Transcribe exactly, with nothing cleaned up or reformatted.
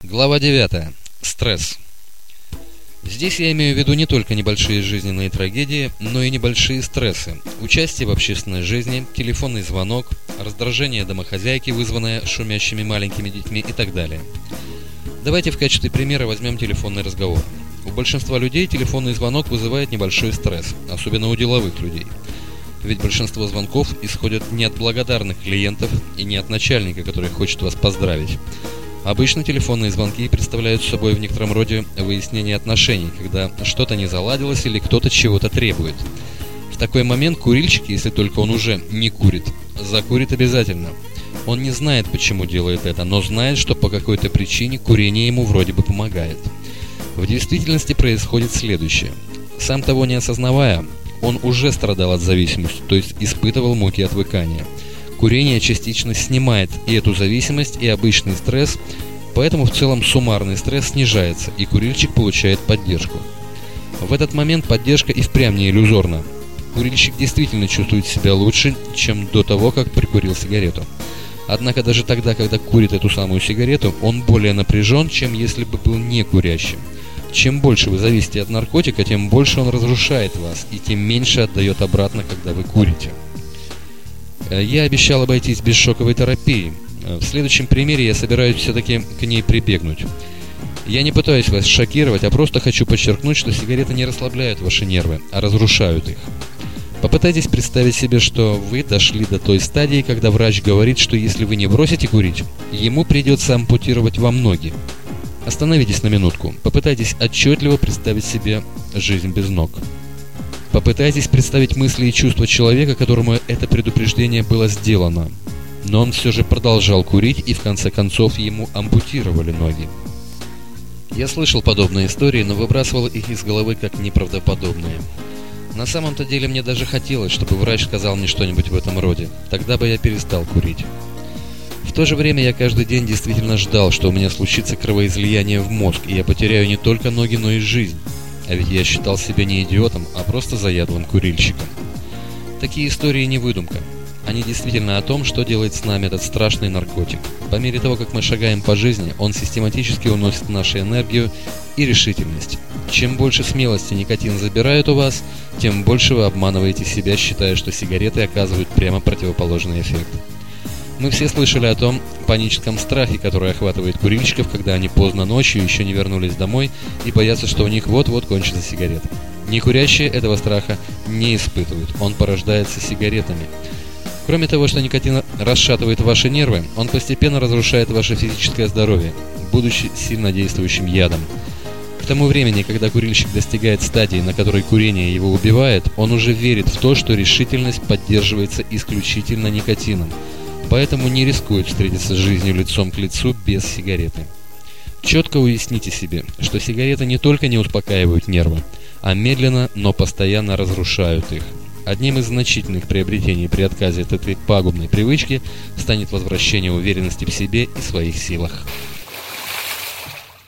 Глава девятая. Стресс. Здесь я имею в виду не только небольшие жизненные трагедии, но и небольшие стрессы. Участие в общественной жизни, телефонный звонок, раздражение домохозяйки, вызванное шумящими маленькими детьми и так далее. Давайте в качестве примера возьмем телефонный разговор. У большинства людей телефонный звонок вызывает небольшой стресс, особенно у деловых людей. Ведь большинство звонков исходят не от благодарных клиентов и не от начальника, который хочет вас поздравить. Обычно телефонные звонки представляют собой в некотором роде выяснение отношений, когда что-то не заладилось или кто-то чего-то требует. В такой момент курильщик, если только он уже не курит, закурит обязательно. Он не знает, почему делает это, но знает, что по какой-то причине курение ему вроде бы помогает. В действительности происходит следующее. Сам того не осознавая, он уже страдал от зависимости, то есть испытывал муки отвыкания. Курение частично снимает и эту зависимость, и обычный стресс, поэтому в целом суммарный стресс снижается, и курильщик получает поддержку. В этот момент поддержка и впрямь не иллюзорна. Курильщик действительно чувствует себя лучше, чем до того, как прикурил сигарету. Однако даже тогда, когда курит эту самую сигарету, он более напряжен, чем если бы был не курящим. Чем больше вы зависите от наркотика, тем больше он разрушает вас, и тем меньше отдает обратно, когда вы курите. Я обещал обойтись без шоковой терапии. В следующем примере я собираюсь все-таки к ней прибегнуть. Я не пытаюсь вас шокировать, а просто хочу подчеркнуть, что сигареты не расслабляют ваши нервы, а разрушают их. Попытайтесь представить себе, что вы дошли до той стадии, когда врач говорит, что если вы не бросите курить, ему придется ампутировать вам ноги. Остановитесь на минутку, попытайтесь отчетливо представить себе жизнь без ног. Попытайтесь представить мысли и чувства человека, которому это предупреждение было сделано. Но он все же продолжал курить, и в конце концов ему ампутировали ноги. Я слышал подобные истории, но выбрасывал их из головы как неправдоподобные. На самом-то деле мне даже хотелось, чтобы врач сказал мне что-нибудь в этом роде. Тогда бы я перестал курить. В то же время я каждый день действительно ждал, что у меня случится кровоизлияние в мозг, и я потеряю не только ноги, но и жизнь. А ведь я считал себя не идиотом, а просто заядлым курильщиком. Такие истории не выдумка. Они действительно о том, что делает с нами этот страшный наркотик. По мере того, как мы шагаем по жизни, он систематически уносит нашу энергию и решительность. Чем больше смелости никотин забирает у вас, тем больше вы обманываете себя, считая, что сигареты оказывают прямо противоположный эффект. Мы все слышали о том паническом страхе, который охватывает курильщиков, когда они поздно ночью еще не вернулись домой и боятся, что у них вот-вот кончится сигарета. Некурящие этого страха не испытывают, он порождается сигаретами. Кроме того, что никотин расшатывает ваши нервы, он постепенно разрушает ваше физическое здоровье, будучи сильно действующим ядом. К тому времени, когда курильщик достигает стадии, на которой курение его убивает, он уже верит в то, что решительность поддерживается исключительно никотином. Поэтому не рискует встретиться с жизнью лицом к лицу без сигареты. Четко уясните себе, что сигареты не только не успокаивают нервы, а медленно, но постоянно разрушают их. Одним из значительных приобретений при отказе от этой пагубной привычки станет возвращение уверенности в себе и своих силах.